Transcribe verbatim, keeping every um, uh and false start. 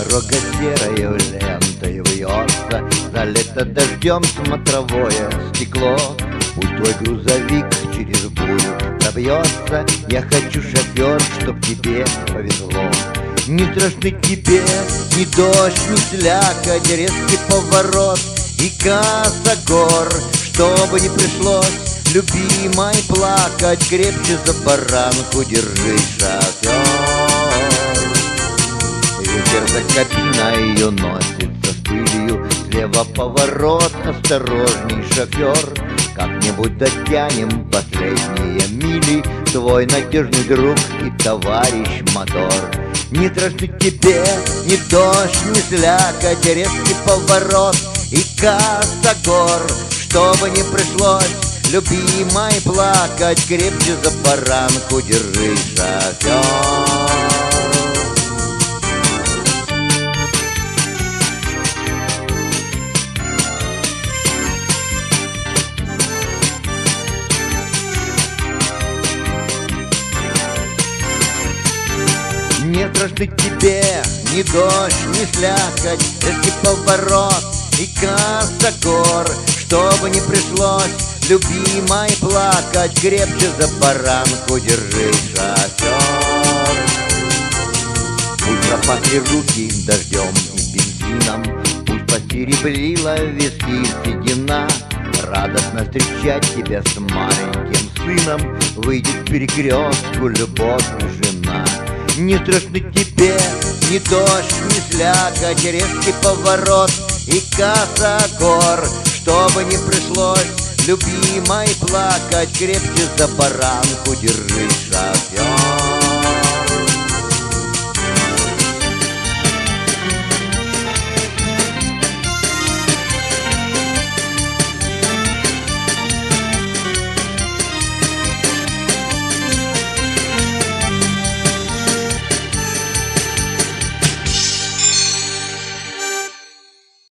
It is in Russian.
Дорога серою лентой вьется, залито дождем смотровое стекло. Пусть твой грузовик через бурю пробьется, я хочу, шофер, чтоб тебе повезло. Не страшны тебе ни дождь, ни слякоть, резкий поворот и косогор. Чтобы не пришлось, любимой, плакать, крепче за баранку держись, шофер. Ветер за кабиной уносится с пылью, слева поворот, осторожней, шофер. Как-нибудь дотянем последние мили, твой надежный друг и товарищ мотор. Не страшны тебе ни дождь, ни слякоть, резкий поворот и косогор. Чтобы не пришлось, любимой, плакать, крепче за баранку держись, шофер. Не страшны тебе ни дождь, ни слякоть, резкий поворот и косогор. Чтобы не пришлось, любимой, плакать, крепче за баранку держись, шофер. Пусть пропахли руки дождем и бензином, пусть посеребрила виски седина. Радостно встречать тебя с маленьким сыном, выйдет в перекрестку любовь и жена. Не страшны тебе ни дождь, ни слякоть, резкий поворот и косогор. Чтобы не пришлось, любимой, плакать, крепче за баранку держись, шофер.